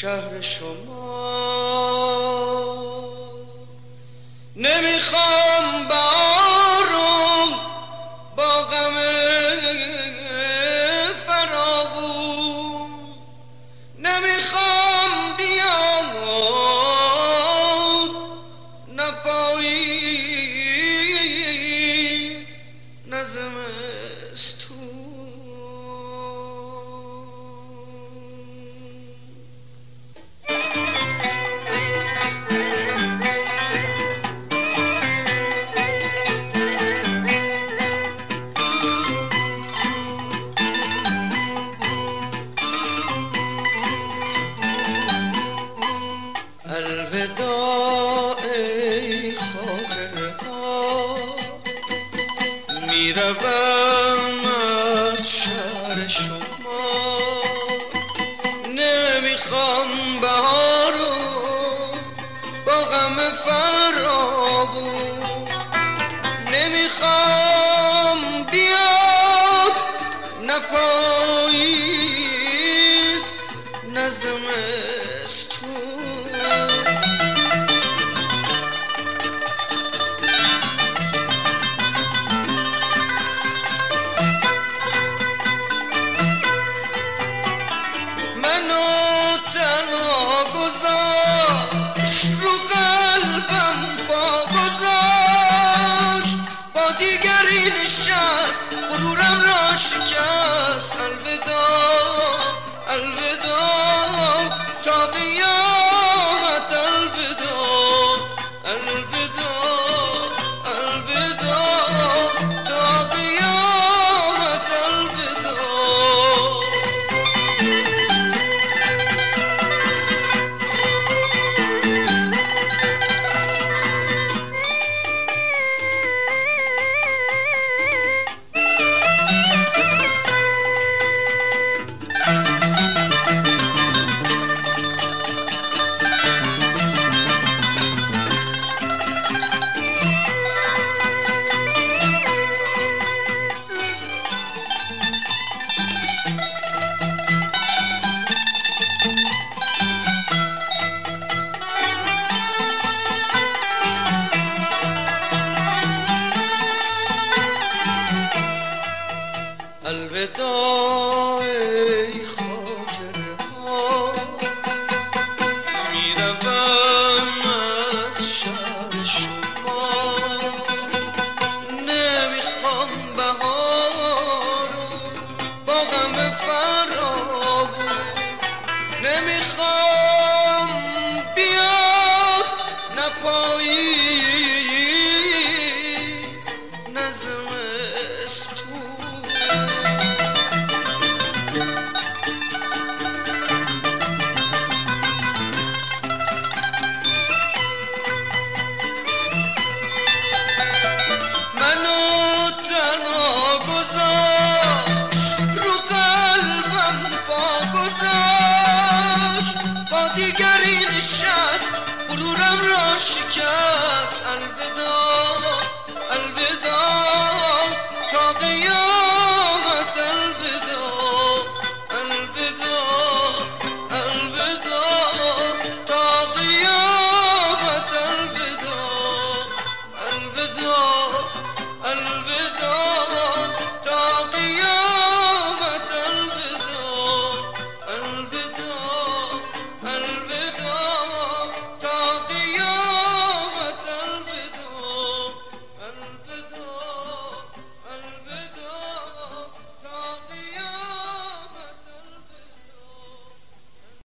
شهر شما. نمیخوام بارون با غم فراوون، نمیخوام بیاد نه پاییز نه زمستون. الوداع ای خاطره ها، میروم از شهر شما. نمیخوام بهارو با غم فراوون، نمیخوام بیاد نه پاییز نه زمستون. غرورم را شکست. الوداع الوداع تا قیامت. الوداع الوداع الوداع تا قیامت. الوداع الوداع ای خاطره ها، میروم از شهر شما. نمیخوام بهارو با غم فراوون، نمیخوام بیاد نه پاییز نه زمستون. غرورم را شکست. الوداع